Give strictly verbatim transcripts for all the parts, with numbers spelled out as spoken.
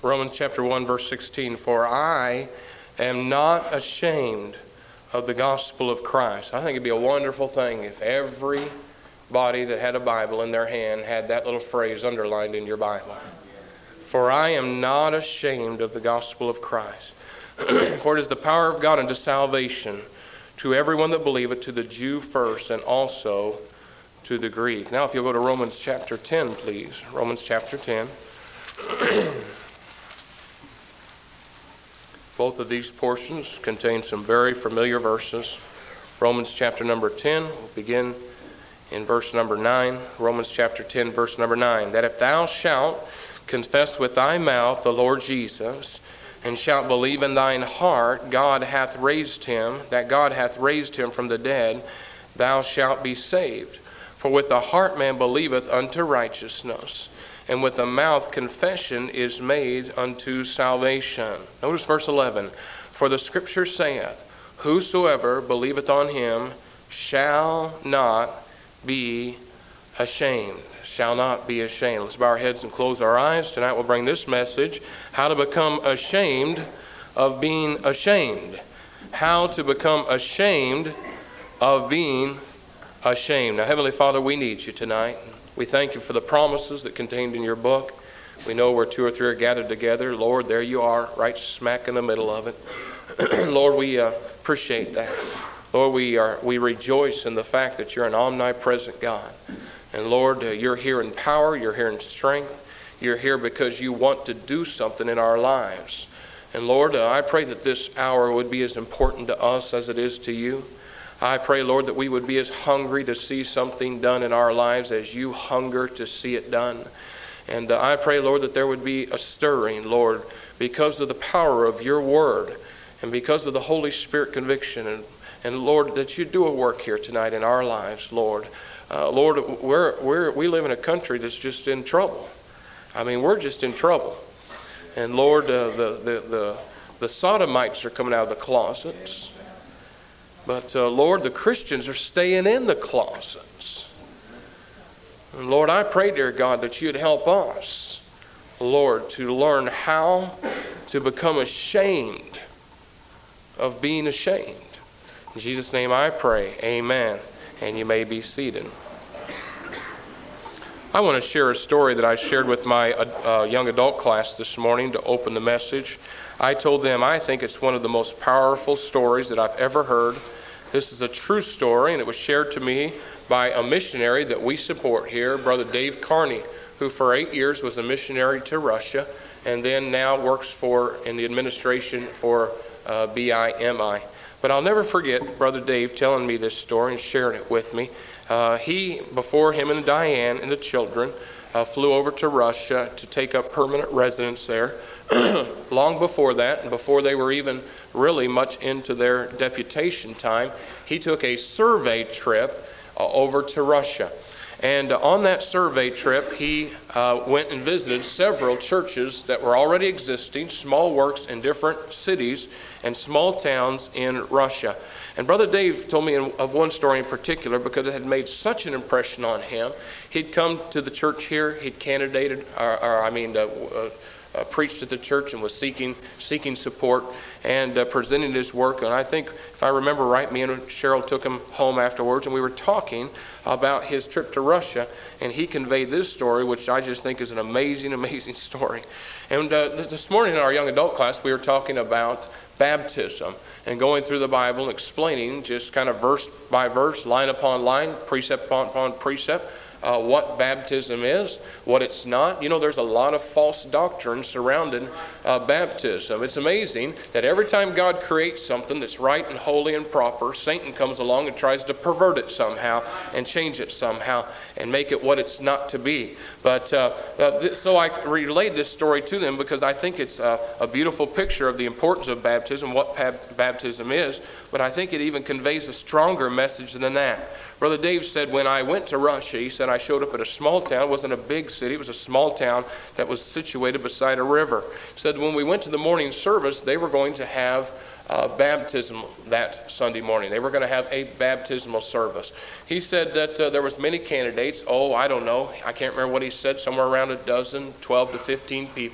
Romans chapter one, verse sixteen, for I am not ashamed of the gospel of Christ. I think it'd be a wonderful thing if everybody that had a Bible in their hand had that little phrase underlined in your Bible. For I am not ashamed of the gospel of Christ. For it is the power of God unto salvation to everyone that believeth, to the Jew first, and also to the Greek. Now if you'll go to Romans chapter ten, please. Romans chapter ten. Both of these portions contain some very familiar verses. Romans chapter number ten, we'll begin in verse number nine. Romans chapter ten, verse number nine. That if thou shalt confess with thy mouth the Lord Jesus, and shalt believe in thine heart God hath raised him, that God hath raised him from the dead, thou shalt be saved. For with the heart man believeth unto righteousness, and with the mouth confession is made unto salvation. Notice verse eleven. For the scripture saith, whosoever believeth on him shall not be ashamed. Shall not be ashamed. Let's bow our heads and close our eyes. Tonight we'll bring this message, how to become ashamed of being ashamed. How to become ashamed of being ashamed. Now, Heavenly Father, we need you tonight. We thank you for the promises that contained in your book. We know where two or three are gathered together. Lord, there you are, right smack in the middle of it. Lord, we uh, appreciate that. Lord, we are we rejoice in the fact that you're an omnipresent God. And Lord, uh, you're here in power, you're here in strength. You're here because you want to do something in our lives. And Lord, uh, I pray that this hour would be as important to us as it is to you. I pray, Lord, that we would be as hungry to see something done in our lives as you hunger to see it done. And uh, I pray, Lord, that there would be a stirring, Lord, because of the power of your word and because of the Holy Spirit conviction. And, and Lord, that you do a work here tonight in our lives, Lord. Uh, Lord, we're, we're, we live in a country that's just in trouble. I mean, we're just in trouble. And Lord, uh, the, the, the, the sodomites are coming out of the closets. But uh, Lord, the Christians are staying in the closets. And Lord, I pray, dear God, that you'd help us, Lord, to learn how to become ashamed of being ashamed. In Jesus' name I pray, amen. And you may be seated. I want to share a story that I shared with my uh, young adult class this morning to open the message. I told them I think it's one of the most powerful stories that I've ever heard. This is a true story, and it was shared to me by a missionary that we support here, Brother Dave Carney, who for eight years was a missionary to Russia and then now works for in the administration for uh, B I M I. But I'll never forget Brother Dave telling me this story and sharing it with me. Uh, he, before him and Diane and the children, uh, flew over to Russia to take up permanent residence there. Long before that, and before they were even really much into their deputation time, he took a survey trip uh, over to Russia. And uh, on that survey trip, he uh, went and visited several churches that were already existing, small works in different cities and small towns in Russia. And Brother Dave told me in, of one story in particular because it had made such an impression on him. He'd come to the church here, he'd candidated, or, or I mean, uh, uh, Uh, preached at the church and was seeking seeking support and uh, presenting his work. And I think, if I remember right, me and Cheryl took him home afterwards, and we were talking about his trip to Russia, and he conveyed this story, which I just think is an amazing, amazing story. And uh, this morning in our young adult class, we were talking about baptism and going through the Bible and explaining just kind of verse by verse, line upon line, precept upon, upon precept, Uh, what baptism is, what it's not. You know, there's a lot of false doctrine surrounding uh, baptism. It's amazing that every time God creates something that's right and holy and proper, Satan comes along and tries to pervert it somehow and change it somehow and make it what it's not to be. But uh, uh, th- so I relayed this story to them because I think it's a, a beautiful picture of the importance of baptism, what pab- baptism is, but I think it even conveys a stronger message than that. Brother Dave said, when I went to Russia, he said, I showed up at a small town. It wasn't a big city. It was a small town that was situated beside a river. He said, when we went to the morning service, they were going to have uh, baptism that Sunday morning. They were going to have a baptismal service. He said that uh, there was many candidates. Oh, I don't know. I can't remember what he said, somewhere around a dozen, twelve to fifteen people.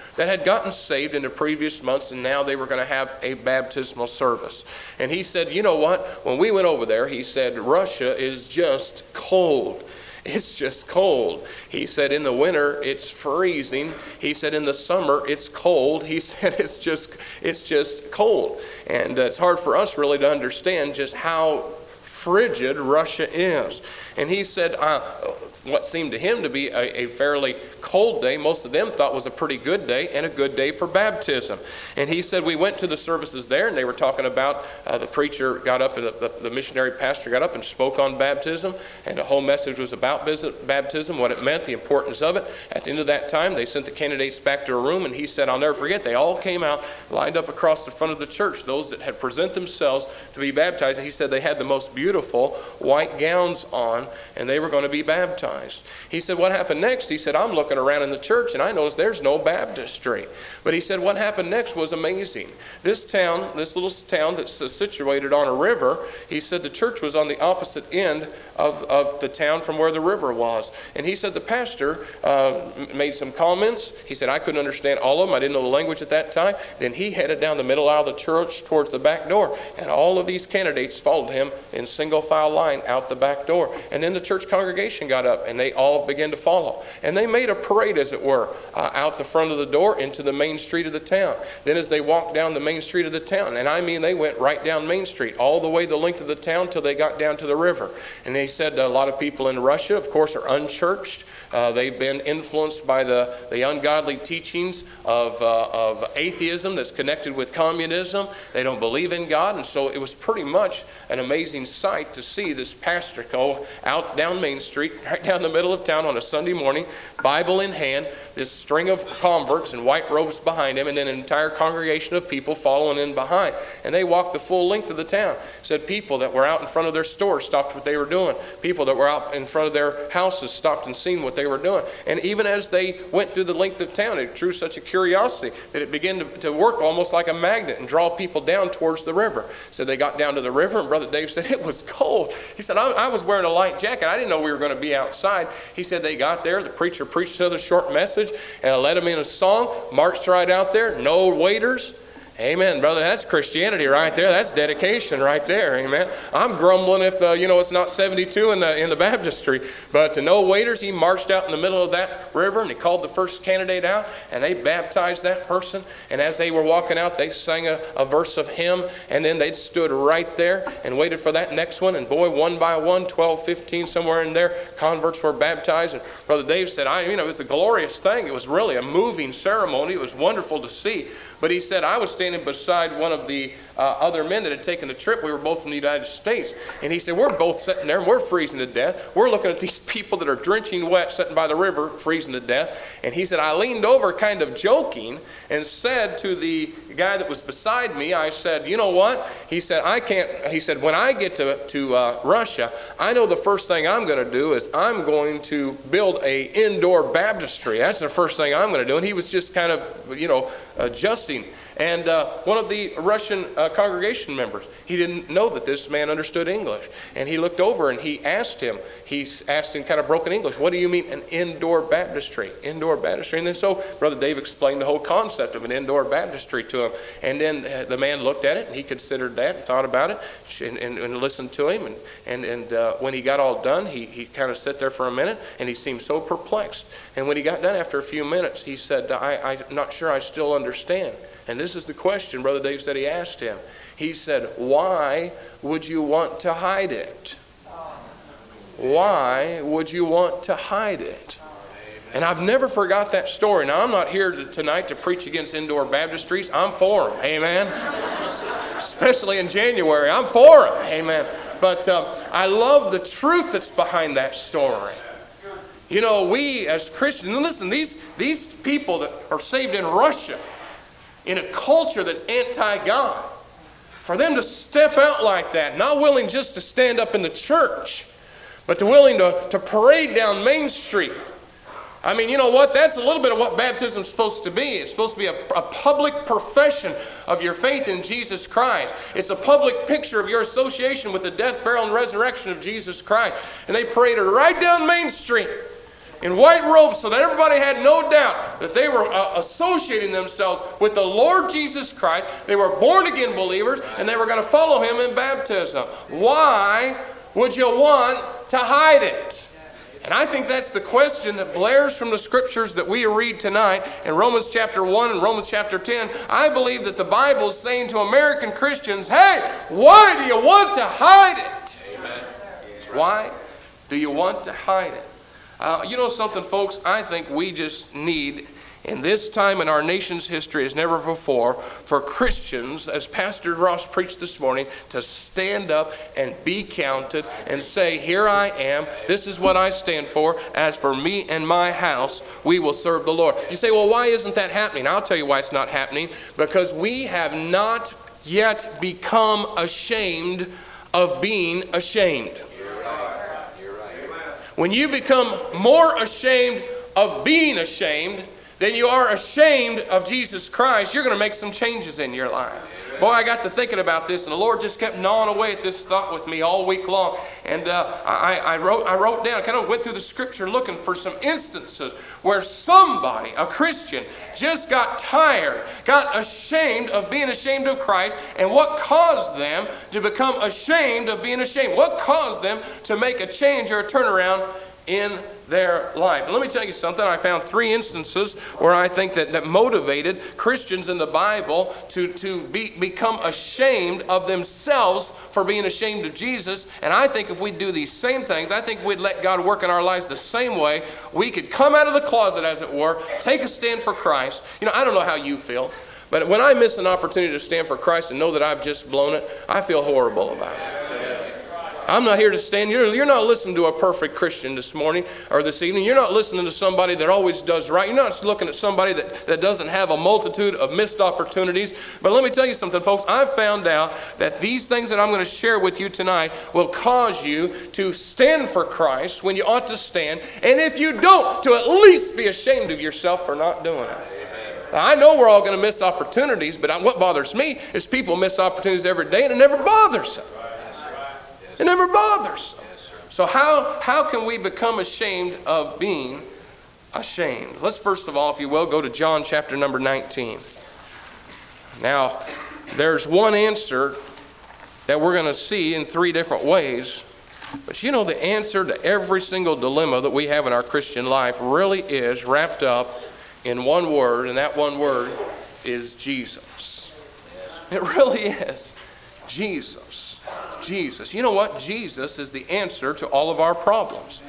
that had gotten saved in the previous months, and now they were going to have a baptismal service. And he said, you know what? When we went over there, he said, Russia is just cold. It's just cold. He said in the winter it's freezing. He said in the summer it's cold. He said it's just it's just cold. And uh, it's hard for us really to understand just how frigid Russia is. And he said uh, what seemed to him to be a, a fairly cold day, most of them thought was a pretty good day and a good day for baptism. And he said we went to the services there, and they were talking about, uh, the preacher got up, and the, the, the missionary pastor got up and spoke on baptism, and the whole message was about baptism, what it meant, the importance of it. At the end of that time, they sent the candidates back to a room, and he said, I'll never forget, they all came out, lined up across the front of the church, those that had presented themselves to be baptized. And he said they had the most beautiful white gowns on, and they were going to be baptized. He said, what happened next? He said, I'm looking around in the church, and I noticed there's no baptistry. But he said, what happened next was amazing. This town, this little town that's situated on a river, he said the church was on the opposite end of, of the town from where the river was. And he said the pastor uh, made some comments. He said, I couldn't understand all of them. I didn't know the language at that time. Then he headed down the middle aisle of the church towards the back door, and all of these candidates followed him in single file line out the back door. And then the church congregation got up, and they all began to follow. And they made a parade, as it were, uh, out the front of the door into the main street of the town. Then as they walked down the main street of the town, and I mean they went right down Main Street, all the way the length of the town till they got down to the river. And they said a lot of people in Russia, of course, are unchurched. Uh, they've been influenced by the, the ungodly teachings of, uh, of atheism that's connected with communism. They don't believe in God, and so it was pretty much an amazing sight to see this pastor go out down Main Street, right down the middle of town on a Sunday morning, Bible in hand, this string of converts in white robes behind him, and then an entire congregation of people following in behind. And they walked the full length of the town. Said people that were out in front of their stores stopped what they were doing. People that were out in front of their houses stopped and seen what they were doing. And even as they went through the length of town, it drew such a curiosity that it began to, to work almost like a magnet and draw people down towards the river. So they got down to the river, and Brother Dave said it was cold. He said, I, I was wearing a light jacket. I didn't know we were going to be outside. He said they got there, the preacher preached another short message, and I led them in a song, marched right out there, no waiters. Amen, brother. That's Christianity right there. That's dedication right there. Amen. I'm grumbling if uh, you know it's not seventy-two in the in the baptistry, but to no waiters, he marched out in the middle of that river, and he called the first candidate out, and they baptized that person. And as they were walking out, they sang a, a verse of hymn, and then they stood right there and waited for that next one. And boy, one by one, twelve, fifteen, somewhere in there, converts were baptized. And Brother Dave said, I, you know, it was a glorious thing. It was really a moving ceremony. It was wonderful to see. But he said, I was standing beside one of the uh, other men that had taken the trip. We were both from the United States. And he said, we're both sitting there and we're freezing to death. We're looking at these people that are drenching wet, sitting by the river, freezing to death. And he said, I leaned over kind of joking and said to the guy that was beside me, I said, you know what? He said, I can't, he said, when I get to, to uh, Russia, I know the first thing I'm going to do is I'm going to build a indoor baptistry. That's the first thing I'm going to do. And he was just kind of, you know, adjusting. And uh, one of the Russian uh, congregation members, he didn't know that this man understood English. And he looked over and he asked him, he asked in kind of broken English, what do you mean an indoor baptistry? Indoor baptistry. And then so Brother Dave explained the whole concept of an indoor baptistry to him. And then uh, the man looked at it and he considered that and thought about it and, and, and listened to him. And, and, and uh, when he got all done, he, he kind of sat there for a minute and he seemed so perplexed. And when he got done after a few minutes, he said, I, I'm not sure I still understand. And this is the question Brother Dave said he asked him. He said, why would you want to hide it? Why would you want to hide it? And I've never forgot that story. Now, I'm not here to, tonight to preach against indoor baptistries. I'm for them. Amen. Especially in January. I'm for them. Amen. But um, I love the truth that's behind that story. You know, we as Christians, and listen, these, these people that are saved in Russia, in a culture that's anti-God, for them to step out like that, not willing just to stand up in the church, but to willing to, to parade down Main Street. I mean, you know what? That's a little bit of what baptism is supposed to be. It's supposed to be a, a public profession of your faith in Jesus Christ. It's a public picture of your association with the death, burial, and resurrection of Jesus Christ. And they paraded right down Main Street. in white robes so that everybody had no doubt that they were uh, associating themselves with the Lord Jesus Christ. They were born-again believers, and they were going to follow him in baptism. Why would you want to hide it? And I think that's the question that blares from the scriptures that we read tonight in Romans chapter one and Romans chapter ten. I believe that the Bible is saying to American Christians, hey, why do you want to hide it? Amen. Why do you want to hide it? Uh, you know something, folks? I think we just need, in this time in our nation's history as never before, for Christians, as Pastor Ross preached this morning, to stand up and be counted and say, here I am, this is what I stand for. As for me and my house, we will serve the Lord. You say, well, why isn't that happening? I'll tell you why it's not happening. Because we have not yet become ashamed of being ashamed. When you become more ashamed of being ashamed than you are ashamed of Jesus Christ, you're going to make some changes in your life. Boy, I got to thinking about this, and the Lord just kept gnawing away at this thought with me all week long. And uh, I, I, wrote, I wrote down, kind of went through the scripture looking for some instances where somebody, a Christian, just got tired, got ashamed of being ashamed of Christ, and what caused them to become ashamed of being ashamed? What caused them to make a change or a turnaround in their life? And let me tell you something. I found three instances where I think that, that motivated Christians in the Bible to, to be, become ashamed of themselves for being ashamed of Jesus. And I think if we do these same things, I think if we'd let God work in our lives the same way, we could come out of the closet, as it were, take a stand for Christ. You know, I don't know how you feel, but when I miss an opportunity to stand for Christ and know that I've just blown it, I feel horrible about it. I'm not here to stand. You're, you're not listening to a perfect Christian this morning or this evening. You're not listening to somebody that always does right. You're not looking at somebody that, that doesn't have a multitude of missed opportunities. But let me tell you something, folks. I've found out that these things that I'm going to share with you tonight will cause you to stand for Christ when you ought to stand. And if you don't, to at least be ashamed of yourself for not doing it. Now, I know we're all going to miss opportunities, but what bothers me is people miss opportunities every day and it never bothers them. It never bothers them. So how, how can we become ashamed of being ashamed? Let's first of all, if you will, go to John chapter number nineteen. Now, there's one answer that we're going to see in three different ways. But you know, the answer to every single dilemma that we have in our Christian life really is wrapped up in one word, and that one word is Jesus. It really is. Jesus. Jesus. You know what? Jesus is the answer to all of our problems.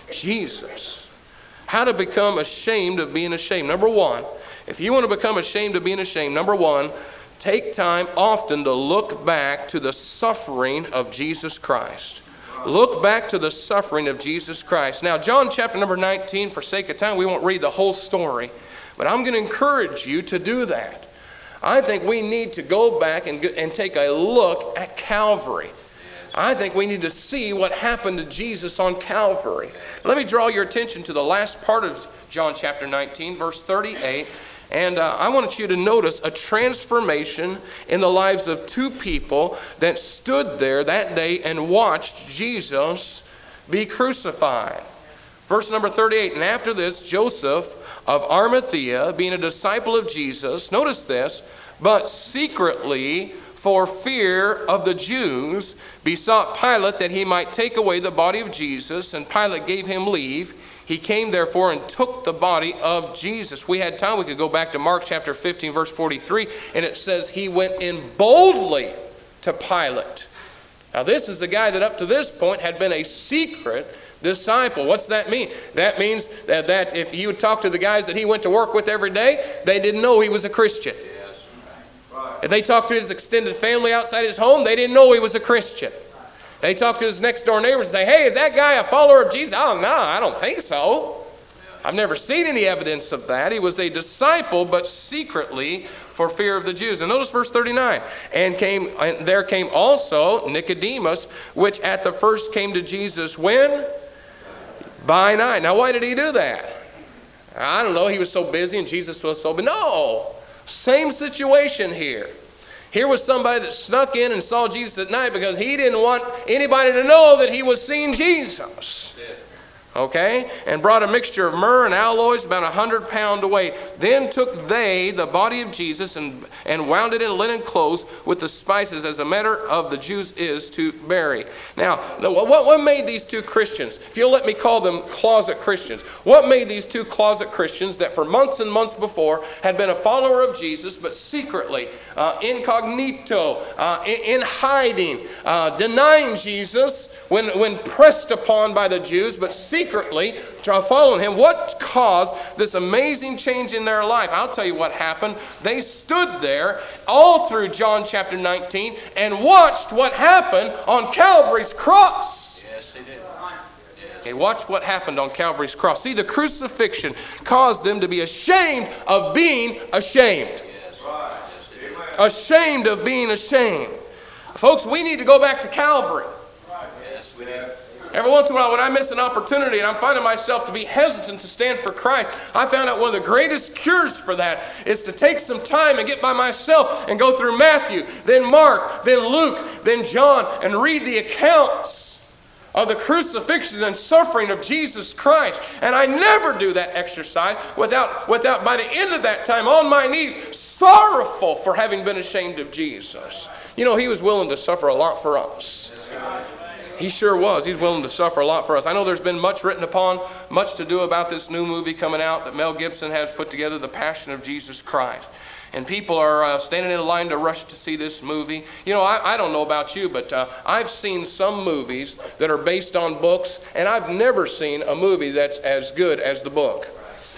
Jesus. How to become ashamed of being ashamed. Number one, if you want to become ashamed of being ashamed, number one, take time often to look back to the suffering of Jesus Christ. Look back to the suffering of Jesus Christ. Now, John chapter number nineteen, for sake of time, we won't read the whole story, but I'm going to encourage you to do that. I think we need to go back and, and take a look at Calvary. I think we need to see what happened to Jesus on Calvary. Let me draw your attention to the last part of John chapter nineteen, verse thirty-eight. And uh, I want you to notice a transformation in the lives of two people that stood there that day and watched Jesus be crucified. Verse number thirty-eight, and after this, Joseph of Arimathea, being a disciple of Jesus, notice this, but secretly for fear of the Jews, besought Pilate that he might take away the body of Jesus, and Pilate gave him leave. He came therefore and took the body of Jesus. If we had time, we could go back to Mark chapter fifteen, verse forty-three, and it says he went in boldly to Pilate. Now this is a guy that up to this point had been a secret disciple. What's that mean? That means that, that if you talk to the guys that he went to work with every day, they didn't know he was a Christian. Yes. Right. If they talked to his extended family outside his home, they didn't know he was a Christian. They talked to his next door neighbors and say, hey, is that guy a follower of Jesus? Oh, no, I don't think so. I've never seen any evidence of that. He was a disciple, but secretly for fear of the Jews. And notice verse thirty-nine. And came, and there came also Nicodemus, which at the first came to Jesus when? By night. Now, why did he do that? I don't know. He was so busy and Jesus was so busy. No. Same situation here. Here was somebody that snuck in and saw Jesus at night because he didn't want anybody to know that he was seeing Jesus. okay, and brought a mixture of myrrh and aloes, about a hundred pound weight. Then took they the body of Jesus and, and wound it in linen clothes with the spices, as the manner of the Jews is to bury. Now, what, what made these two Christians, if you'll let me call them closet Christians, what made these two closet Christians that for months and months before had been a follower of Jesus, but secretly, uh, incognito, uh, in, in hiding, uh, denying Jesus when, when pressed upon by the Jews, but secretly following him, what caused this amazing change in their life? I'll tell you what happened. They stood there all through John chapter nineteen and watched what happened on Calvary's cross. Yes, they did. Okay, watch what happened on Calvary's cross. See, the crucifixion caused them to be ashamed of being ashamed. Yes. Right. Ashamed of being ashamed. Folks, we need to go back to Calvary. Yes, we do. Every once in a while when I miss an opportunity and I'm finding myself to be hesitant to stand for Christ, I found out one of the greatest cures for that is to take some time and get by myself and go through Matthew, then Mark, then Luke, then John, and read the accounts of the crucifixion and suffering of Jesus Christ. And I never do that exercise without, without by the end of that time, on my knees, sorrowful for having been ashamed of Jesus. You know, he was willing to suffer a lot for us. He sure was. He's willing to suffer a lot for us. I know there's been much written upon, much to do about this new movie coming out that Mel Gibson has put together, The Passion of Jesus Christ. And people are uh, standing in line to rush to see this movie. You know, I, I don't know about you, but uh, I've seen some movies that are based on books, and I've never seen a movie that's as good as the book.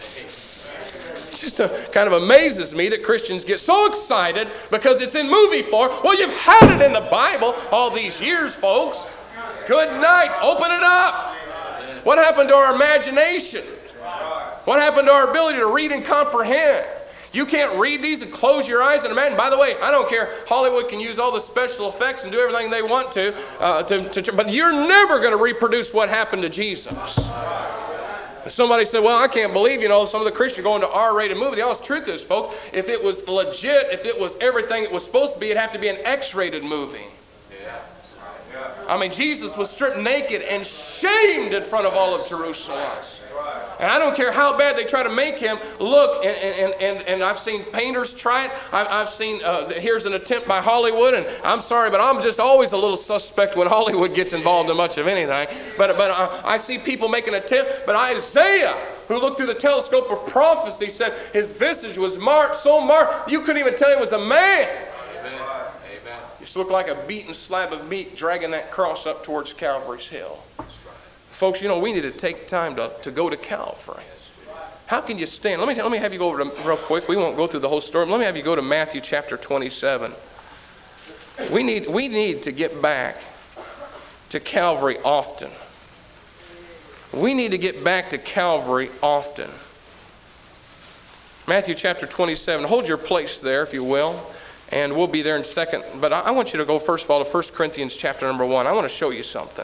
It just uh, kind of amazes me that Christians get so excited because it's in movie form. Well, you've had it in the Bible all these years, folks. Good night. Open it up. What happened to our imagination? What happened to our ability to read and comprehend? You can't read these and close your eyes and imagine. By the way, I don't care. Hollywood can use all the special effects and do everything they want to, uh, to, to but you're never going to reproduce what happened to Jesus. Somebody said, well, I can't believe, you know, some of the Christians go into R rated movie. The honest truth is, folks, if it was legit, if it was everything it was supposed to be, it'd have to be an X rated movie. I mean, Jesus was stripped naked and shamed in front of all of Jerusalem. And I don't care how bad they try to make him look, and, and, and, and I've seen painters try it. I've, I've seen, uh, here's an attempt by Hollywood, and I'm sorry, but I'm just always a little suspect when Hollywood gets involved in much of anything. But, but uh, I see people make an attempt, but Isaiah, who looked through the telescope of prophecy, said his visage was marked, so marked, you couldn't even tell he was a man. Just looked like a beaten slab of meat dragging that cross up towards Calvary's hill. Folks, you know, we need to take time to, to go to Calvary. How can you stand? Let me, let me have you go over to, real quick. We won't go through the whole story. Let me have you go to Matthew chapter twenty-seven. We need, we need to get back to Calvary often. We need to get back to Calvary often. Matthew chapter twenty-seven. Hold your place there, if you will. And we'll be there in a second. But I want you to go, first of all, to First Corinthians chapter number one. I want to show you something.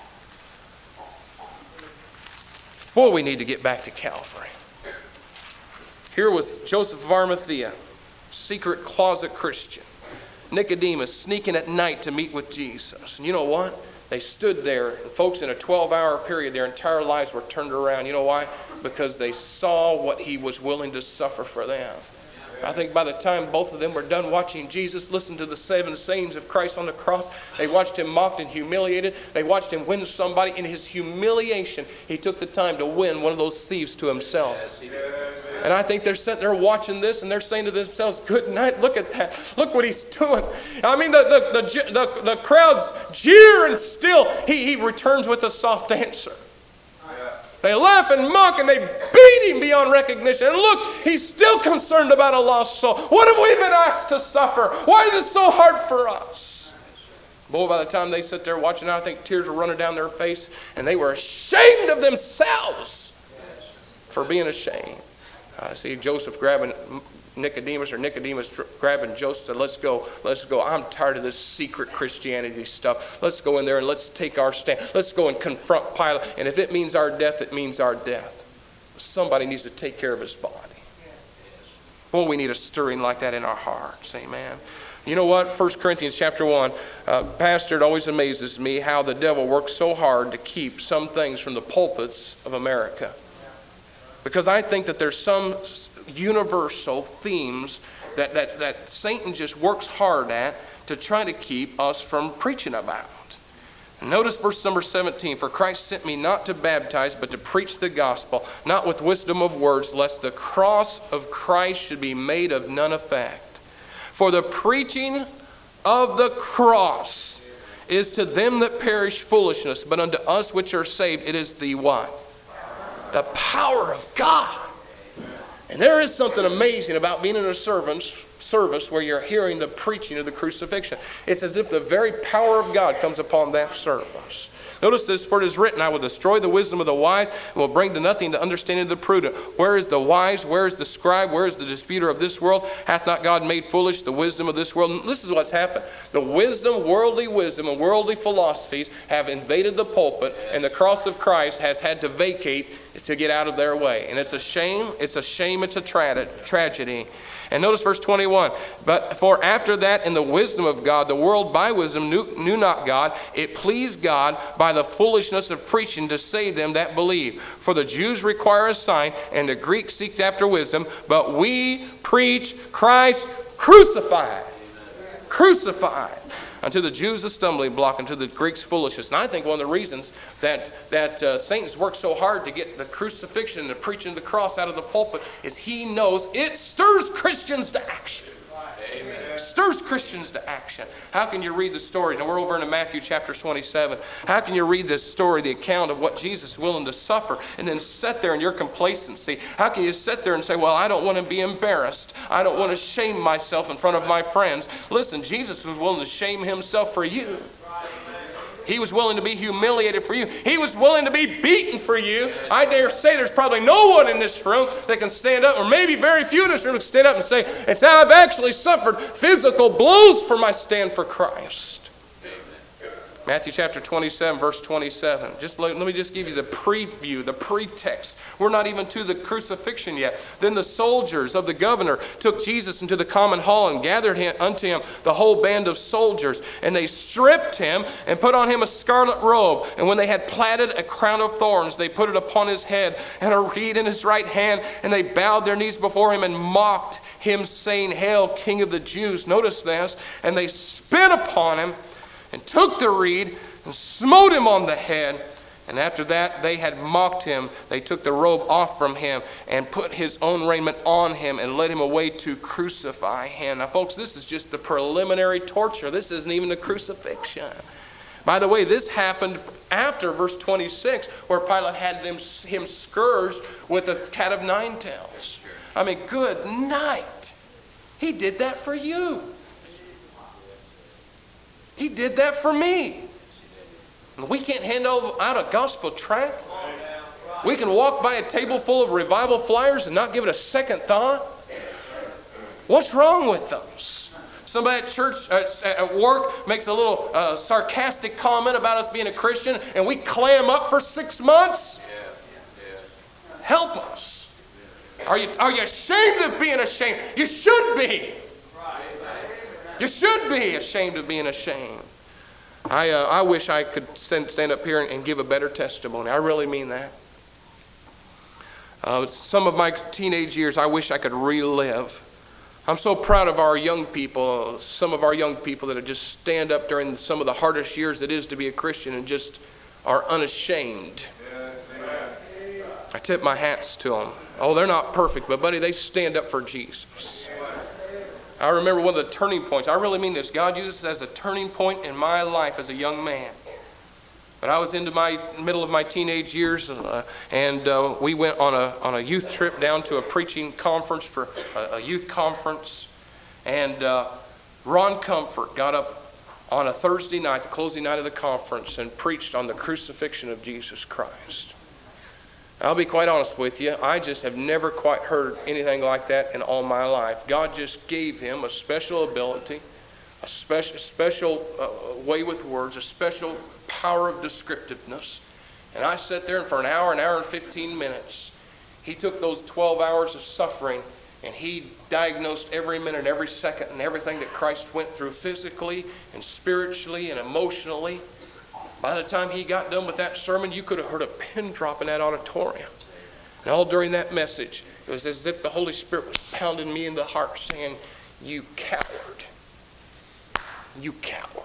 Boy, we need to get back to Calvary. Here was Joseph of Arimathea, secret closet Christian. Nicodemus sneaking at night to meet with Jesus. And you know what? They stood there, and folks, in a twelve-hour period, their entire lives were turned around. You know why? Because they saw what he was willing to suffer for them. I think by the time both of them were done watching Jesus listen to the seven sayings of Christ on the cross, they watched him mocked and humiliated. They watched him win somebody. In his humiliation, he took the time to win one of those thieves to himself. And I think they're sitting there watching this, and they're saying to themselves, good night, look at that. Look what he's doing. I mean, the, the, the, the, the crowds jeer, and still he, he returns with a soft answer. They laugh and mock and they beat him beyond recognition. And look, he's still concerned about a lost soul. What have we been asked to suffer? Why is it so hard for us? Boy, by the time they sit there watching that, I think tears were running down their face, and they were ashamed of themselves for being ashamed. I see Joseph grabbing Nicodemus, or Nicodemus grabbing Joseph, said, let's go, let's go. I'm tired of this secret Christianity stuff. Let's go in there and let's take our stand. Let's go and confront Pilate. And if it means our death, it means our death. Somebody needs to take care of his body. Well, we need a stirring like that in our hearts. Amen. You know what? First Corinthians chapter one, uh, Pastor, it always amazes me how the devil works so hard to keep some things from the pulpits of America. Because I think that there's some universal themes that, that, that Satan just works hard at to try to keep us from preaching about. Notice verse number seventeen, for Christ sent me not to baptize, but to preach the gospel, not with wisdom of words, lest the cross of Christ should be made of none effect. For the preaching of the cross is to them that perish foolishness, but unto us which are saved it is the what? The power of God. And there is something amazing about being in a servant's service where you're hearing the preaching of the crucifixion. It's as if the very power of God comes upon that service. Notice this, for it is written, I will destroy the wisdom of the wise and will bring to nothing the understanding of the prudent. Where is the wise? Where is the scribe? Where is the disputer of this world? Hath not God made foolish the wisdom of this world? And this is what's happened. The wisdom, worldly wisdom, and worldly philosophies have invaded the pulpit, and the cross of Christ has had to vacate to get out of their way. And it's a shame, it's a shame, it's a tra- tragedy. And notice verse twenty-one, but for after that in the wisdom of God, the world by wisdom knew, knew not God. It pleased God by the foolishness of preaching to save them that believe. For the Jews require a sign, and the Greeks seek after wisdom, but we preach Christ crucified. Crucified. Unto the Jews a stumbling block, unto the Greeks foolishness. And I think one of the reasons that, that uh, Satan's worked so hard to get the crucifixion and the preaching of the cross out of the pulpit is he knows it stirs Christians to action. Amen. Stirs Christians to action. How can you read the story? Now we're over in Matthew chapter twenty-seven. How can you read this story, the account of what Jesus is willing to suffer, and then sit there in your complacency? How can you sit there and say, well, I don't want to be embarrassed. I don't want to shame myself in front of my friends. Listen, Jesus was willing to shame himself for you. He was willing to be humiliated for you. He was willing to be beaten for you. I dare say there's probably no one in this room that can stand up, or maybe very few in this room can stand up and say, it's how I've actually suffered physical blows for my stand for Christ. Matthew chapter twenty-seven, verse twenty-seven. Just let, let me just give you the preview, the pretext. We're not even to the crucifixion yet. Then the soldiers of the governor took Jesus into the common hall and gathered him, unto him the whole band of soldiers. And they stripped him and put on him a scarlet robe. And when they had platted a crown of thorns, they put it upon his head and a reed in his right hand. And they bowed their knees before him and mocked him, saying, Hail, King of the Jews. Notice this. And they spit upon him and took the reed and smote him on the head. And after that they had mocked him, they took the robe off from him and put his own raiment on him and led him away to crucify him. Now folks, this is just the preliminary torture. This isn't even the crucifixion. By the way, this happened after verse twenty-six, where Pilate had them, him scourged with a cat of nine tails. I mean, good night. He did that for you. He did that for me. And we can't hand out a gospel tract. We can walk by a table full of revival flyers and not give it a second thought. What's wrong with those? Somebody at church, at work, makes a little uh, sarcastic comment about us being a Christian, and we clam up for six months? Help us. Are you, are you ashamed of being ashamed? You should be. You should be ashamed of being ashamed. I, uh, I wish I could stand, stand up here and, and give a better testimony. I really mean that. Uh, some of my teenage years I wish I could relive. I'm so proud of our young people, some of our young people that just stand up during some of the hardest years it is to be a Christian and just are unashamed. I tip my hats to them. Oh, they're not perfect, but buddy, they stand up for Jesus. I remember one of the turning points. I really mean this. God used this as a turning point in my life as a young man. But I was into my middle of my teenage years, uh, and uh, we went on a on a youth trip down to a preaching conference for a, a youth conference. And uh, Ron Comfort got up on a Thursday night, the closing night of the conference, and preached on the crucifixion of Jesus Christ. I'll be quite honest with you, I just have never quite heard anything like that in all my life. God just gave him a special ability, a special, special uh, way with words, a special power of descriptiveness. And I sat there and for an hour, an hour and fifteen minutes, he took those twelve hours of suffering And he diagnosed every minute, every second, and everything that Christ went through physically and spiritually and emotionally. By the time he got done with that sermon, you could have heard a pin drop in that auditorium. And all during that message, it was as if the Holy Spirit was pounding me in the heart saying, you coward. You coward.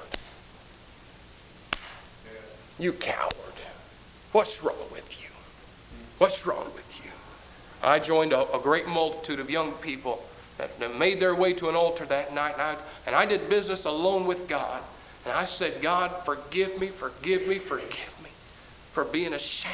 You coward. What's wrong with you? What's wrong with you? I joined a, a great multitude of young people that, that made their way to an altar that night, and I, and I did business alone with God. And I said, God, forgive me, forgive me, forgive me for being ashamed.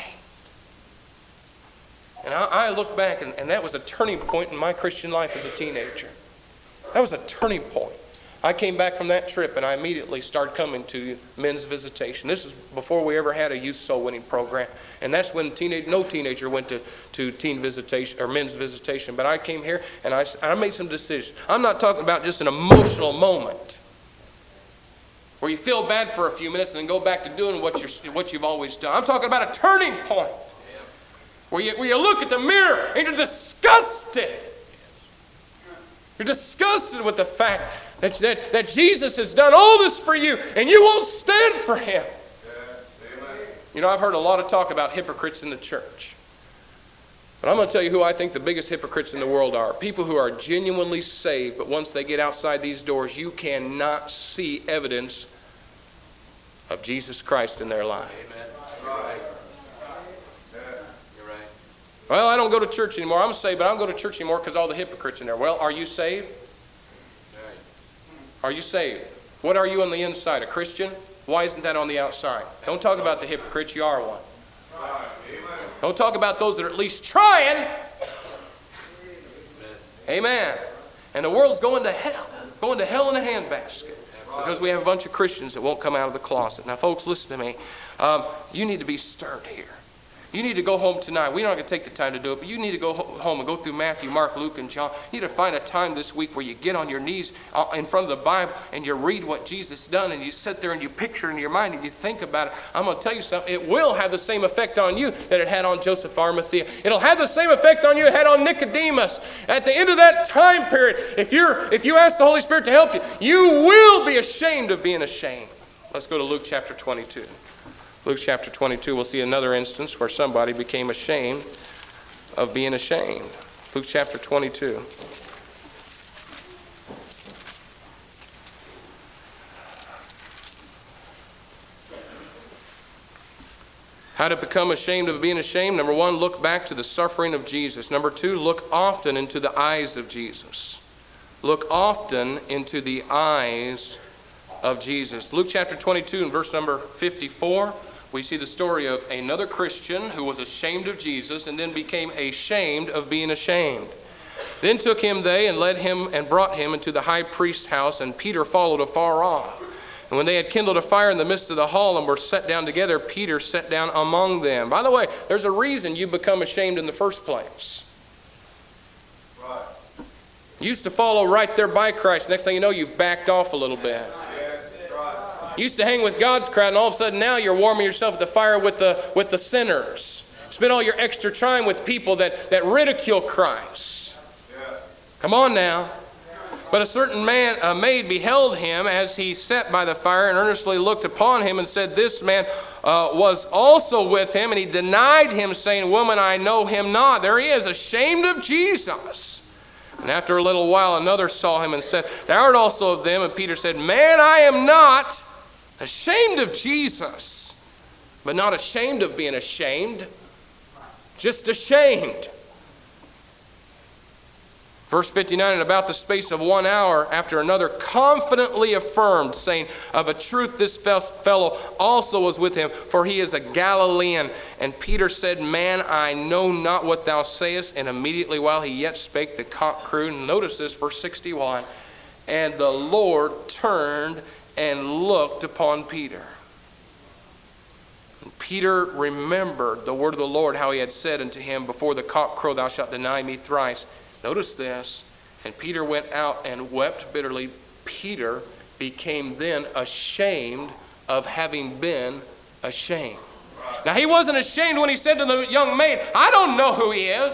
And I, I look back, and, and that was a turning point in my Christian life as a teenager. That was a turning point. I came back from that trip, and I immediately started coming to men's visitation. This is before we ever had a youth soul winning program. And that's when teenage, no teenager went to, to teen visitation or men's visitation. But I came here, and I, I made some decisions. I'm not talking about just an emotional moment where you feel bad for a few minutes and then go back to doing what, you're, what you've always done. I'm talking about a turning point where you, where you look at the mirror and you're disgusted. You're disgusted with the fact that, that, that Jesus has done all this for you and you won't stand for him. You know, I've heard a lot of talk about hypocrites in the church. But I'm going to tell you who I think the biggest hypocrites in the world are. People who are genuinely saved, but once they get outside these doors, you cannot see evidence of Jesus Christ in their life. Amen. You're right. You're right. Well, I don't go to church anymore. I'm saved, but I don't go to church anymore because all the hypocrites in there. Well, are you saved? Are you saved? What are you on the inside? A Christian? Why isn't that on the outside? Don't talk about the hypocrites. You are one. Don't talk about those that are at least trying. Amen. And the world's going to hell. Going to hell in a handbasket. Because we have a bunch of Christians that won't come out of the closet. Now, folks, listen to me. Um, you need to be stirred here. You need to go home tonight. We're not going to take the time to do it, but you need to go home and go through Matthew, Mark, Luke, and John. You need to find a time this week where you get on your knees in front of the Bible and you read what Jesus done, and you sit there and you picture in your mind and you think about it. I'm going to tell you something. It will have the same effect on you that it had on Joseph of Arimathea. It'll have the same effect on you it had on Nicodemus. At the end of that time period, if you're if you ask the Holy Spirit to help you, you will be ashamed of being ashamed. Let's go to Luke chapter twenty-two. Luke chapter twenty-two, we'll see another instance where somebody became ashamed of being ashamed. Luke chapter twenty-two. How to become ashamed of being ashamed? Number one, look back to the suffering of Jesus. Number two, look often into the eyes of Jesus. Look often into the eyes of Jesus. Luke chapter twenty-two and verse number fifty-four. We see the story of another Christian who was ashamed of Jesus and then became ashamed of being ashamed. Then took him they and led him and brought him into the high priest's house, and Peter followed afar off. And when they had kindled a fire in the midst of the hall and were set down together, Peter sat down among them. By the way, there's a reason you become ashamed in the first place. Right. You used to follow right there by Christ. Next thing you know, you've backed off a little bit. You used to hang with God's crowd, and all of a sudden now you're warming yourself at the fire with the with the sinners. Spend all your extra time with people that, that ridicule Christ. Come on now. But a certain man, a maid beheld him as he sat by the fire and earnestly looked upon him and said, this man uh, was also with him. And he denied him, saying, woman, I know him not. There he is, ashamed of Jesus. And after a little while another saw him and said, thou art also of them. And Peter said, man, I am not ashamed of Jesus, but not ashamed of being ashamed, just ashamed. Verse fifty-nine, and about the space of one hour after another confidently affirmed, saying, of a truth this fellow also was with him, for he is a Galilean. And Peter said, man, I know not what thou sayest. And immediately while he yet spake, the cock crowed. And notice this, verse sixty-one, and the Lord turned and looked upon Peter. And Peter remembered the word of the Lord, how he had said unto him, before the cock crow thou shalt deny me thrice. Notice this. And Peter went out and wept bitterly. Peter became then ashamed of having been ashamed. Now, he wasn't ashamed when he said to the young maid, I don't know who he is.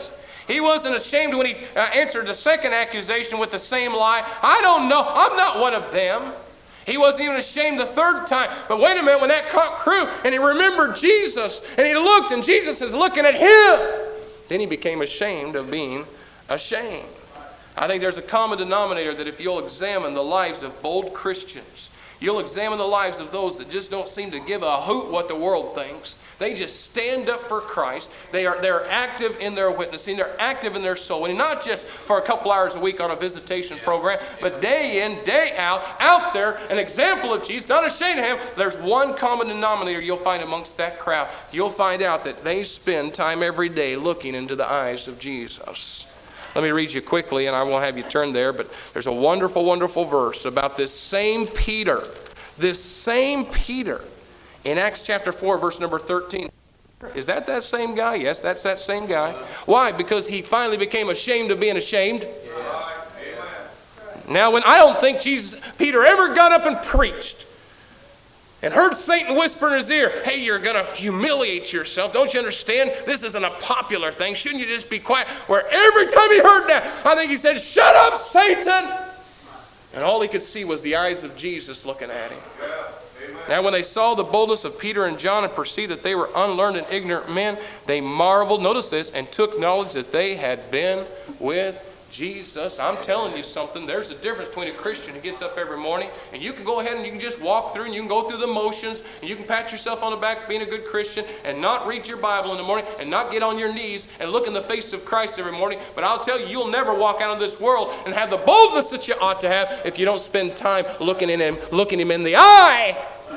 He wasn't ashamed when he uh, answered the second accusation with the same lie. I don't know. I'm not one of them. He wasn't even ashamed the third time. But wait a minute, when that cock crew and he remembered Jesus and he looked and Jesus is looking at him, then he became ashamed of being ashamed. I think there's a common denominator that if you'll examine the lives of bold Christians, you'll examine the lives of those that just don't seem to give a hoot what the world thinks. They just stand up for Christ. They are they're active in their witnessing. They're active in their soul winning, not just for a couple hours a week on a visitation program, but day in, day out, out there, an example of Jesus, not ashamed of him. There's one common denominator you'll find amongst that crowd. You'll find out that they spend time every day looking into the eyes of Jesus. Let me read you quickly, and I won't have you turn there, but there's a wonderful, wonderful verse about this same Peter, this same Peter, in Acts chapter four, verse number thirteen. Is that that same guy? Yes, that's that same guy. Why? Because he finally became ashamed of being ashamed. Yes. Now, when I don't think Jesus, Peter ever got up and preached and heard Satan whisper in his ear, hey, you're going to humiliate yourself. Don't you understand? This isn't a popular thing. Shouldn't you just be quiet? Where every time he heard that, I think he said, shut up, Satan. And all he could see was the eyes of Jesus looking at him. Now, when they saw the boldness of Peter and John and perceived that they were unlearned and ignorant men, they marveled, notice this, and took knowledge that they had been with Jesus. I'm telling you something. There's a difference between a Christian who gets up every morning and you can go ahead and you can just walk through and you can go through the motions and you can pat yourself on the back for being a good Christian and not read your Bible in the morning and not get on your knees and look in the face of Christ every morning. But I'll tell you, you'll never walk out of this world and have the boldness that you ought to have if you don't spend time looking in him, looking him in the eye.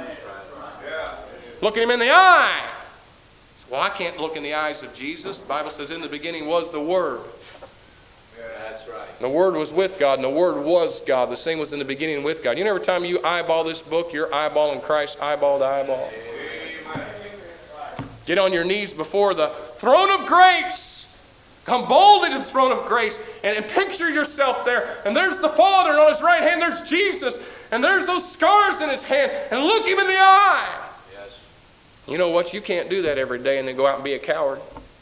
Looking him in the eye. Well, I can't look in the eyes of Jesus. The Bible says in the beginning was the Word. That's right. The Word was with God, and the Word was God. The same was in the beginning with God. You know, every time you eyeball this book, you're eyeballing Christ, eyeball to eyeball. Amen. Get on your knees before the throne of grace. Come boldly to the throne of grace and, and picture yourself there. And there's the Father, and on his right hand there's Jesus. And there's those scars in his hand. And look him in the eye. Yes. You know what? You can't do that every day and then go out and be a coward.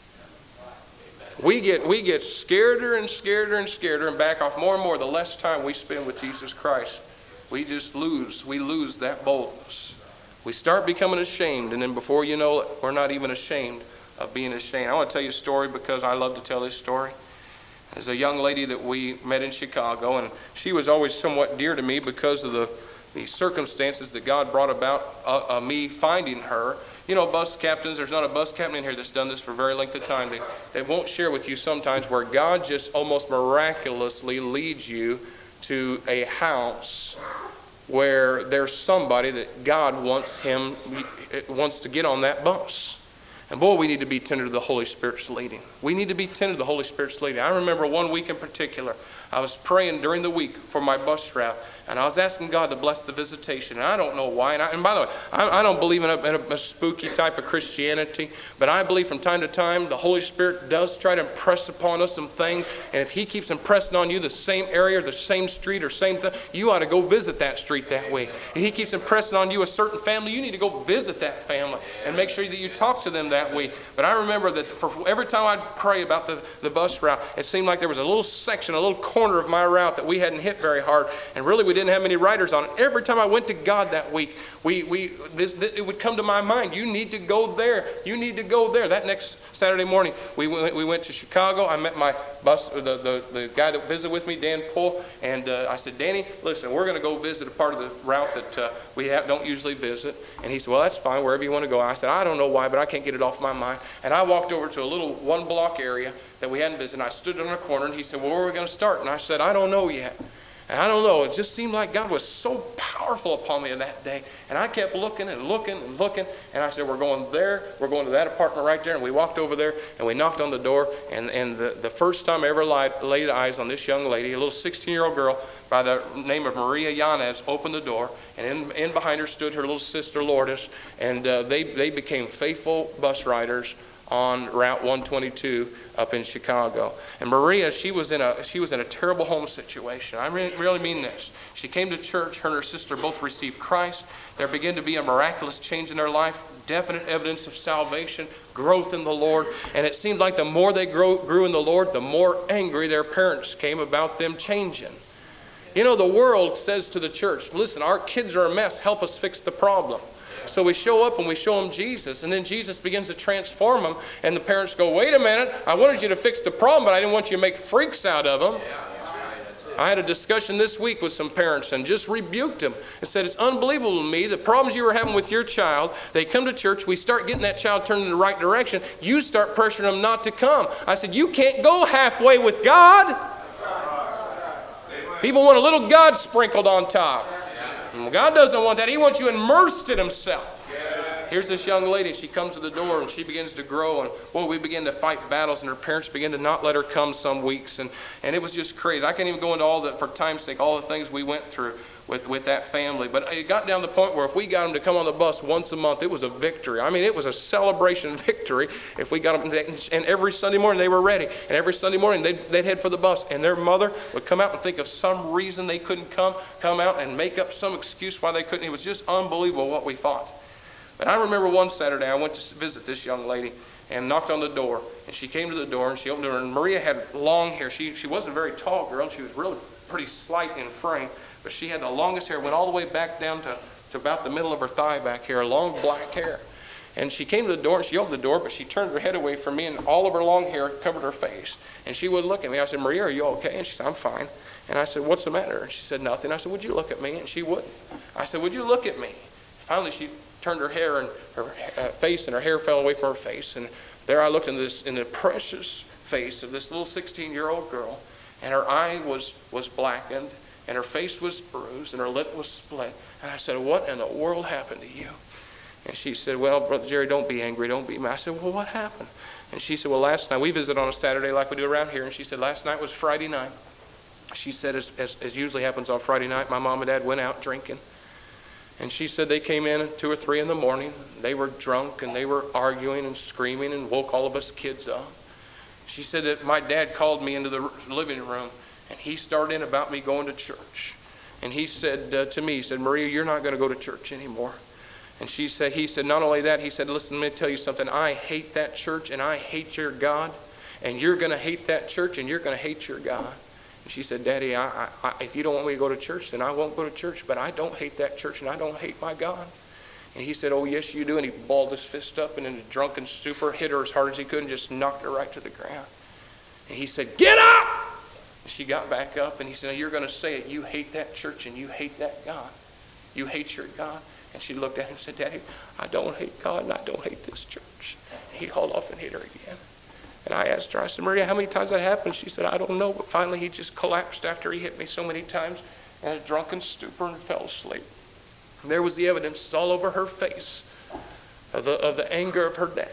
We get we get scareder and scareder and scareder and back off more and more the less time we spend with Jesus Christ. We just lose. We lose that boldness. We start becoming ashamed, and then before you know it, we're not even ashamed of being ashamed. I want to tell you a story because I love to tell this story. There's a young lady that we met in Chicago, and she was always somewhat dear to me because of the, the circumstances that God brought about uh, uh, me finding her. You know, bus captains, there's not a bus captain in here that's done this for a very length of time. They, they won't share with you sometimes where God just almost miraculously leads you to a house where there's somebody that God wants him, wants to get on that bus. And boy, we need to be tender to the Holy Spirit's leading. We need to be tender to the Holy Spirit's leading. I remember one week in particular, I was praying during the week for my bus route, and I was asking God to bless the visitation. And I don't know why. And, I, and by the way, I, I don't believe in, a, in a, a spooky type of Christianity, but I believe from time to time the Holy Spirit does try to impress upon us some things. And if he keeps impressing on you the same area, or the same street, or same thing, you ought to go visit that street that week. If he keeps impressing on you a certain family, you need to go visit that family and make sure that you talk to them that week. But I remember that for every time I'd pray about the, the bus route, it seemed like there was a little section, a little corner of my route that we hadn't hit very hard, and really we didn't have many riders on it. Every time I went to God that week, we we this, this it would come to my mind, you need to go there. You need to go there. That next Saturday morning, we went, we went to Chicago. I met my bus, the, the, the guy that visited with me, Dan Pohl, and uh, I said, Danny, listen, we're going to go visit a part of the route that uh, we have, don't usually visit. And he said, well, that's fine, wherever you want to go. I said, I don't know why, but I can't get it off my mind. And I walked over to a little one block area that we hadn't visited. I stood on a corner, and he said, well, where are we going to start? And I said, I don't know yet. And I don't know, it just seemed like God was so powerful upon me in that day. And I kept looking and looking and looking. And I said, we're going there. We're going to that apartment right there. And we walked over there and we knocked on the door. And, and the, the first time I ever laid, laid eyes on this young lady, a little sixteen-year-old girl by the name of Maria Yanez, opened the door. And in, in behind her stood her little sister, Lourdes. And uh, they, they became faithful bus riders on Route one twenty-two up in Chicago. And Maria, she was in a she was in a terrible home situation. I really, really mean this. She came to church. Her and her sister both received Christ. There began to be a miraculous change in their life, definite evidence of salvation, growth in the Lord. And it seemed like the more they grow, grew in the Lord, the more angry their parents came about them changing. You know, the world says to the church, listen, our kids are a mess. Help us fix the problem. So we show up and we show them Jesus, and then Jesus begins to transform them, and the parents go, wait a minute, I wanted you to fix the problem, but I didn't want you to make freaks out of them. I had a discussion this week with some parents and just rebuked them and said, it's unbelievable to me, the problems you were having with your child, they come to church, we start getting that child turned in the right direction, you start pressuring them not to come. I said, you can't go halfway with God. People want a little God sprinkled on top. God doesn't want that. He wants you immersed in himself. Here's this young lady. She comes to the door and she begins to grow. And boy, we begin to fight battles, and her parents begin to not let her come some weeks. And, and it was just crazy. I can't even go into all that, for time's sake, all the things we went through with, with that family. But it got down to the point where if we got them to come on the bus once a month, it was a victory. I mean, it was a celebration victory if we got them. And every Sunday morning they were ready. And every Sunday morning they'd, they'd head for the bus. And their mother would come out and think of some reason they couldn't come, come out and make up some excuse why they couldn't. It was just unbelievable what we fought. But I remember one Saturday I went to visit this young lady and knocked on the door. And she came to the door and she opened the door. And Maria had long hair. She, she wasn't a very tall girl. She was really pretty slight in frame. But she had the longest hair, went all the way back down to, to about the middle of her thigh back here, long black hair. And she came to the door, and she opened the door, but she turned her head away from me, and all of her long hair covered her face. And she wouldn't look at me. I said, Maria, are you okay? And she said, I'm fine. And I said, what's the matter? And she said, nothing. I said, would you look at me? And she wouldn't. I said, would you look at me? Finally, she turned her hair and her uh, face, and her hair fell away from her face. And there I looked in, this, in the precious face of this little sixteen-year-old girl, and her eye was, was blackened, and her face was bruised, and her lip was split. And I said, what in the world happened to you? And she said, well, Brother Jerry, don't be angry, don't be mad. I said, well, what happened? And she said, well, last night, we visit on a Saturday like we do around here, and she said, last night was Friday night. She said, as, as, as usually happens on Friday night, my mom and dad went out drinking. And she said they came in at two or three in the morning. They were drunk, and they were arguing and screaming and woke all of us kids up. She said that my dad called me into the living room, and he started in about me going to church. And he said uh, to me, he said, Maria, you're not going to go to church anymore. And she said, he said, not only that, he said, listen, let me tell you something. I hate that church, and I hate your God. And you're going to hate that church, and you're going to hate your God. And she said, Daddy, I, I, I, if you don't want me to go to church, then I won't go to church. But I don't hate that church, and I don't hate my God. And he said, oh, yes, you do. And he balled his fist up, and in a drunken stupor, hit her as hard as he could, and just knocked her right to the ground. And he said, get up! And she got back up, and he said, you're going to say it. You hate that church, and you hate that God. You hate your God. And she looked at him and said, Daddy, I don't hate God, and I don't hate this church. And he hauled off and hit her again. And I asked her, I said, Maria, how many times that happened? She said, I don't know. But finally, he just collapsed after he hit me so many times in a drunken stupor and fell asleep. And there was the evidence. It's all over her face of the, of the anger of her dad.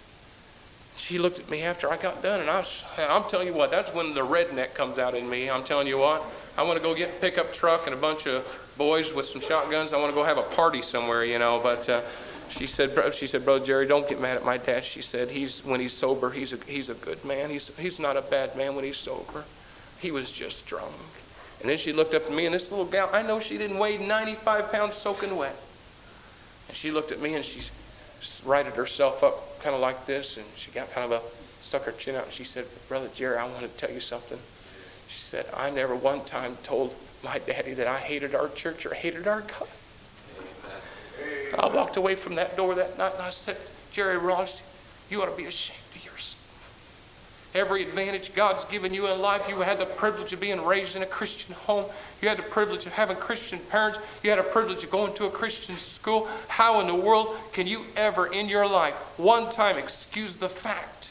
She looked at me after I got done, and I was, I'm telling you what, that's when the redneck comes out in me. I'm telling you what, I want to go get a pickup truck and a bunch of boys with some shotguns. I want to go have a party somewhere, you know. But uh, she said, she said, Brother Jerry, don't get mad at my dad. She said, he's when he's sober, he's a he's a good man. He's he's not a bad man when he's sober. He was just drunk. And then she looked up at me, and this little gal, I know she didn't weigh ninety-five pounds soaking wet. And she looked at me, and she righted herself up kind of like this, and she got kind of a, stuck her chin out, and she said, Brother Jerry, I want to tell you something. She said, I never one time told my daddy that I hated our church or hated our God. Amen. I walked away from that door that night, and I said, Jerry Ross, you ought to be ashamed of yourself. Every advantage God's given you in life, you had the privilege of being raised in a Christian home. You had the privilege of having Christian parents. You had a privilege of going to a Christian school. How in the world can you ever in your life one time excuse the fact?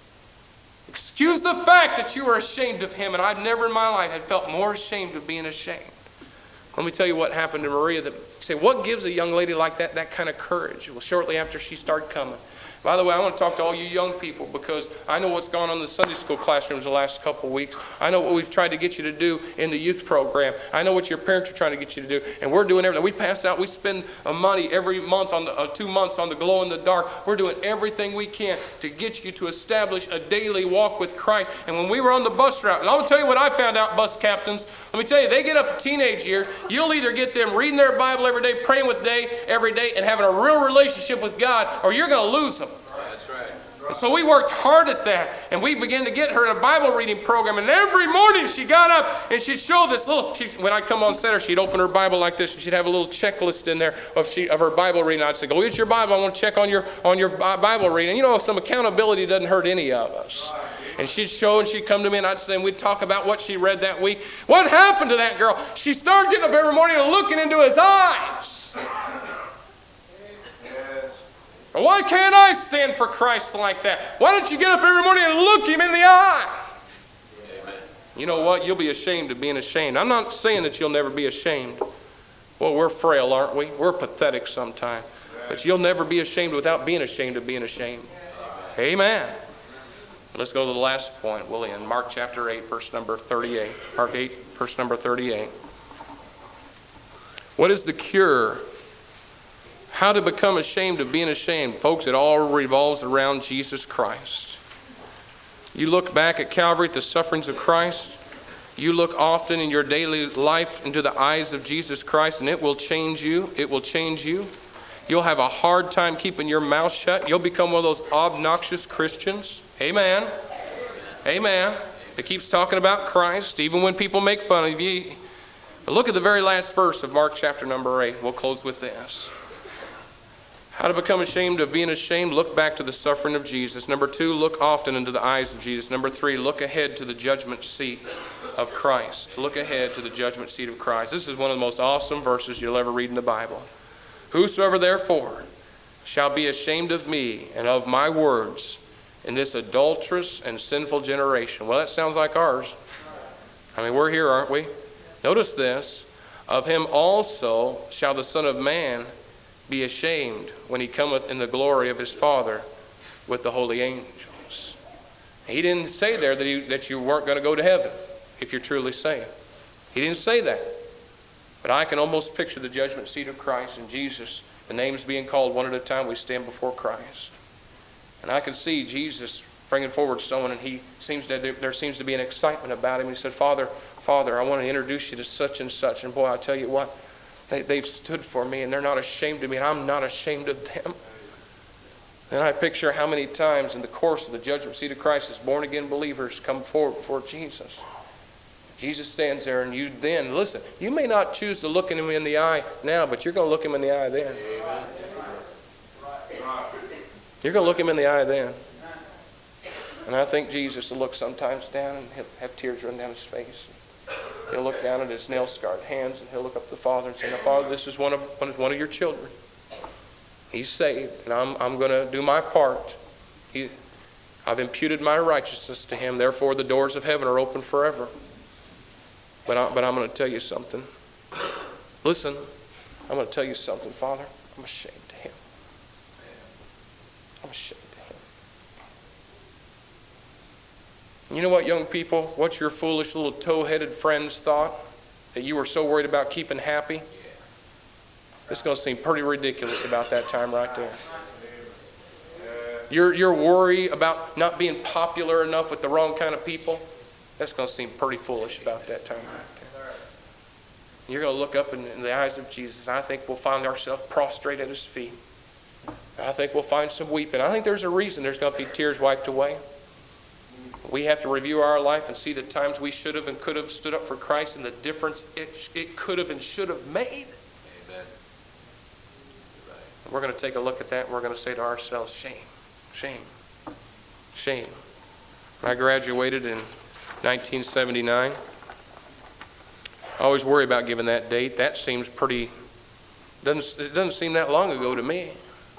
Excuse the fact that you were ashamed of him, and I'd never in my life had felt more ashamed of being ashamed. Let me tell you what happened to Maria. That, you say, what gives a young lady like that that kind of courage? Well, shortly after she started coming, By the way, I want to talk to all you young people because I know what's gone on in the Sunday school classrooms the last couple of weeks. I know what we've tried to get you to do in the youth program. I know what your parents are trying to get you to do. And we're doing everything. We pass out, we spend uh, money every month, on the, uh, two months on the glow in the dark. We're doing everything we can to get you to establish a daily walk with Christ. And when we were on the bus route, and I'm going to tell you what I found out, bus captains. Let me tell you, they get up to teenage years, you'll either get them reading their Bible every day, praying with day, every day, and having a real relationship with God, or you're going to lose them. That's right. And so we worked hard at that, and we began to get her in a Bible reading program, and every morning she got up and she'd show this little, she, when I'd come on Saturday, she'd open her Bible like this, and she'd have a little checklist in there of, she, of her Bible reading. I'd say, go get your Bible, I want to check on your, on your Bible reading. And you know, some accountability doesn't hurt any of us. And she'd show, and she'd come to me, and I'd say, and we'd talk about what she read that week. What happened to that girl? She started getting up every morning and looking into his eyes. Why can't I stand for Christ like that? Why don't you get up every morning and look him in the eye? Amen. You know what? You'll be ashamed of being ashamed. I'm not saying that you'll never be ashamed. Well, we're frail, aren't we? We're pathetic sometimes. But you'll never be ashamed without being ashamed of being ashamed. Amen. Let's go to the last point, will you? In Mark chapter eight, verse number thirty-eight. Mark eight, verse number thirty-eight. What is the cure? How to become ashamed of being ashamed? Folks, it all revolves around Jesus Christ. You look back at Calvary at the sufferings of Christ. You look often in your daily life into the eyes of Jesus Christ, and it will change you. It will change you. You'll have a hard time keeping your mouth shut. You'll become one of those obnoxious Christians. Amen. Amen. It keeps talking about Christ, even when people make fun of you. But look at the very last verse of Mark chapter number eight. We'll close with this. How to become ashamed of being ashamed? Look back to the suffering of Jesus. Number two, look often into the eyes of Jesus. Number three, look ahead to the judgment seat of Christ. Look ahead to the judgment seat of Christ. This is one of the most awesome verses you'll ever read in the Bible. Whosoever therefore shall be ashamed of me and of my words in this adulterous and sinful generation. Well, that sounds like ours. I mean, we're here, aren't we? Notice this. Of him also shall the Son of Man be ashamed when he cometh in the glory of his Father with the holy angels. He didn't say there that, he, that you weren't going to go to heaven if you're truly saved. He didn't say that. But I can almost picture the judgment seat of Christ and Jesus, the names being called one at a time. We stand before Christ. And I can see Jesus bringing forward someone, and he seems to, there, there seems to be an excitement about him. He said, Father, Father, I want to introduce you to such and such. And boy, I tell you what, They, they've stood for me, and they're not ashamed of me, and I'm not ashamed of them. And I picture how many times in the course of the judgment seat of Christ as born-again believers come forward before Jesus. Jesus stands there, and you then, listen, you may not choose to look him in the eye now, but you're going to look him in the eye then. You're going to look him in the eye then. And I think Jesus will look sometimes down, and he'll have tears run down his face. He'll look down at his nail-scarred hands, and he'll look up to the Father and say, now, Father, this is one of, one of your children. He's saved, and I'm, I'm going to do my part. He, I've imputed my righteousness to him. Therefore, the doors of heaven are open forever. But, I, but I'm going to tell you something. Listen, I'm going to tell you something, Father. I'm ashamed of him. I'm ashamed. You know what, young people? What's your foolish little toe-headed friends thought that you were so worried about keeping happy? It's going to seem pretty ridiculous about that time right there. Your, your worry about not being popular enough with the wrong kind of people, that's going to seem pretty foolish about that time right there. You're going to look up in, in the eyes of Jesus, and I think we'll find ourselves prostrate at his feet. I think we'll find some weeping. I think there's a reason there's going to be tears wiped away. We have to review our life and see the times we should have and could have stood up for Christ and the difference it, it could have and should have made. Amen. We're going to take a look at that, and we're going to say to ourselves, shame, shame, shame. I graduated in nineteen seventy-nine. I always worry about giving that date. That seems pretty, doesn't, it doesn't seem that long ago to me.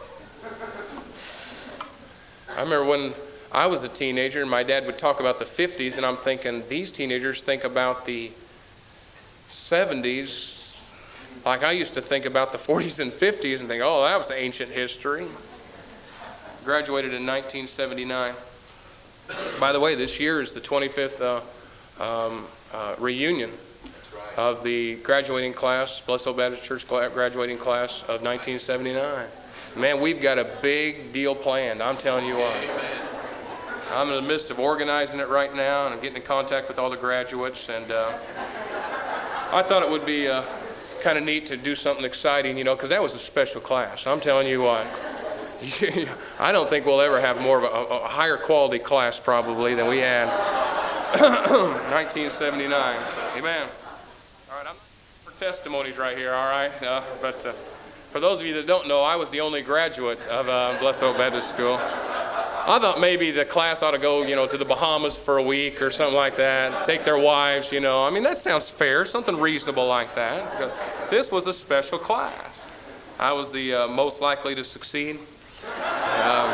I remember when I was a teenager and my dad would talk about the fifties, and I'm thinking, these teenagers think about the seventies like I used to think about the forties and fifties and think, oh, that was ancient history. graduated in nineteen seventy-nine. By the way, this year is the twenty-fifth uh, um, uh, reunion That's right. of the graduating class, Blessed Hope Baptist Church graduating class of nineteen seventy-nine. Man, we've got a big deal planned, I'm telling you what. I'm in the midst of organizing it right now, and I'm getting in contact with all the graduates, and uh, I thought it would be uh, kind of neat to do something exciting, you know, because that was a special class. I'm telling you what. I don't think we'll ever have more of a, a higher quality class probably than we had nineteen seventy-nine. Amen. All right, I'm for testimonies right here, all right? Uh, but uh, for those of you that don't know, I was the only graduate of uh, Blessed Hope Baptist School. I thought maybe the class ought to go, you know, to the Bahamas for a week or something like that, take their wives, you know. I mean, that sounds fair, something reasonable like that. Because this was a special class. I was the uh, most likely to succeed, um,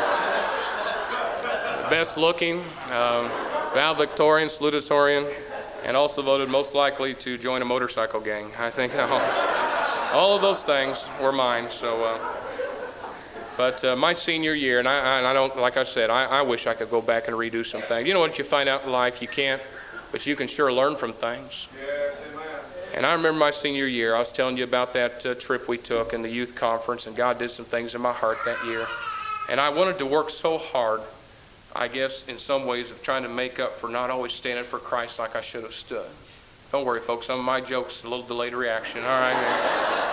best looking, um, valedictorian, salutatorian, and also voted most likely to join a motorcycle gang. I think all, all of those things were mine, so... Uh, But uh, my senior year, and I, I don't, like I said, I, I wish I could go back and redo some things. You know what you find out in life? You can't, but you can sure learn from things. Yes, amen. And I remember my senior year, I was telling you about that uh, trip we took in the youth conference, and God did some things in my heart that year. And I wanted to work so hard, I guess, in some ways, of trying to make up for not always standing for Christ like I should have stood. Don't worry, folks, some of my jokes, a little delayed reaction, all right?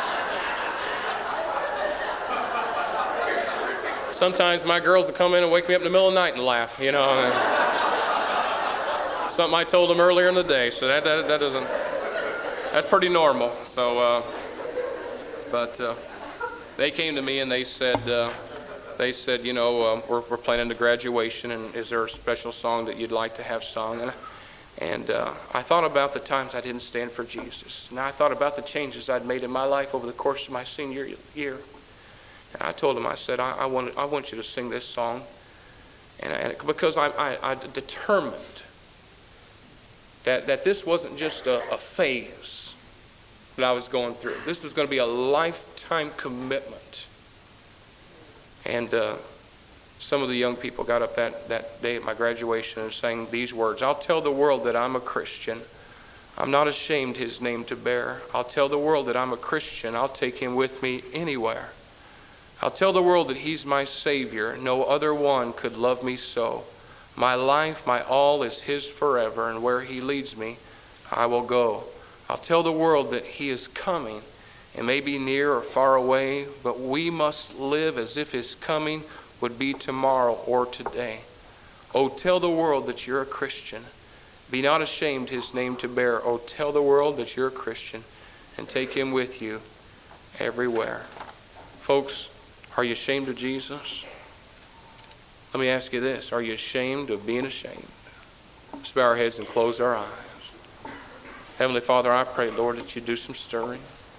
Sometimes my girls will come in and wake me up in the middle of the night and laugh, you know. Something I told them earlier in the day, so that that, that doesn't, that's pretty normal. So, uh, but uh, they came to me and they said, uh, they said, you know, uh, we're, we're planning the graduation, and is there a special song that you'd like to have sung? And, and uh, I thought about the times I didn't stand for Jesus. And I thought about the changes I'd made in my life over the course of my senior year. And I told him, I said, I, I, want, I want you to sing this song. And, and because I, I, I determined that, that this wasn't just a, a phase that I was going through. This was going to be a lifetime commitment. And uh, some of the young people got up that, that day at my graduation and sang these words. I'll tell the world that I'm a Christian. I'm not ashamed his name to bear. I'll tell the world that I'm a Christian. I'll take him with me anywhere. I'll tell the world that he's my Savior. No other one could love me so. My life, my all is his forever, and where he leads me, I will go. I'll tell the world that he is coming. It may be near or far away, but we must live as if his coming would be tomorrow or today. Oh, tell the world that you're a Christian. Be not ashamed his name to bear. Oh, tell the world that you're a Christian, and take him with you everywhere. Folks, are you ashamed of Jesus? Let me ask you this. Are you ashamed of being ashamed? Let's bow our heads and close our eyes. Heavenly Father, I pray, Lord, that you do some stirring.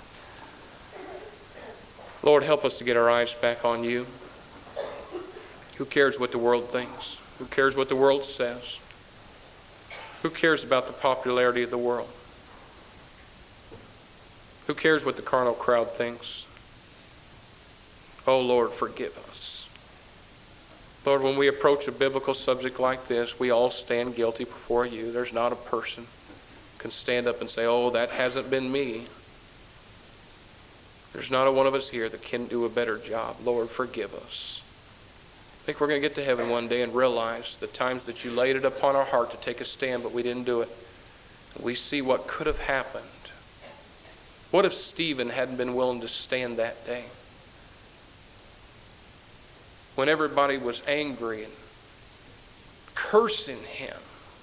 Lord, help us to get our eyes back on you. Who cares what the world thinks? Who cares what the world says? Who cares about the popularity of the world? Who cares what the carnal crowd thinks? Oh, Lord, forgive us. Lord, when we approach a biblical subject like this, we all stand guilty before you. There's not a person who can stand up and say, oh, that hasn't been me. There's not a one of us here that can do a better job. Lord, forgive us. I think we're going to get to heaven one day and realize the times that you laid it upon our heart to take a stand, but we didn't do it. We see what could have happened. What if Stephen hadn't been willing to stand that day? When everybody was angry and cursing him,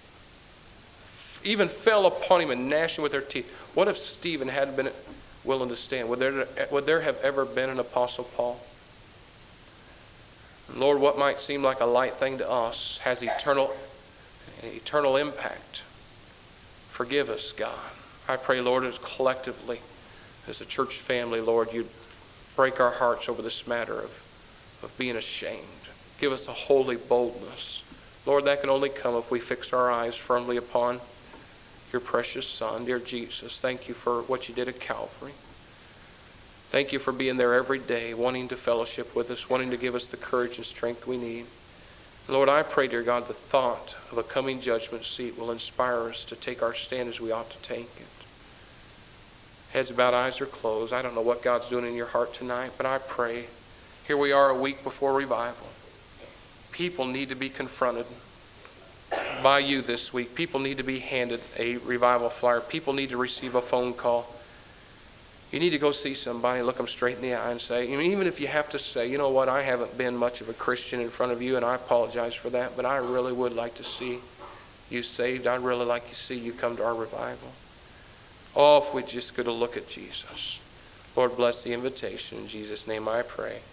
even fell upon him and gnashing with their teeth. What if Stephen hadn't been willing to stand? Would there, would there have ever been an Apostle Paul? And Lord, what might seem like a light thing to us has eternal, eternal impact. Forgive us, God. I pray, Lord, as collectively, as a church family, Lord, you'd break our hearts over this matter of of being ashamed. Give us a holy boldness. Lord, that can only come if we fix our eyes firmly upon your precious Son, dear Jesus. Thank you for what you did at Calvary. Thank you for being there every day, wanting to fellowship with us, wanting to give us the courage and strength we need. Lord, I pray, dear God, the thought of a coming judgment seat will inspire us to take our stand as we ought to take it. Heads bowed, eyes are closed. I don't know what God's doing in your heart tonight, but I pray. Here we are a week before revival. People need to be confronted by you this week. People need to be handed a revival flyer. People need to receive a phone call. You need to go see somebody, look them straight in the eye and say, I mean, even if you have to say, you know what, I haven't been much of a Christian in front of you, and I apologize for that, but I really would like to see you saved. I'd really like to see you come to our revival. Oh, if we just could look at Jesus. Lord, bless the invitation. In Jesus' name I pray.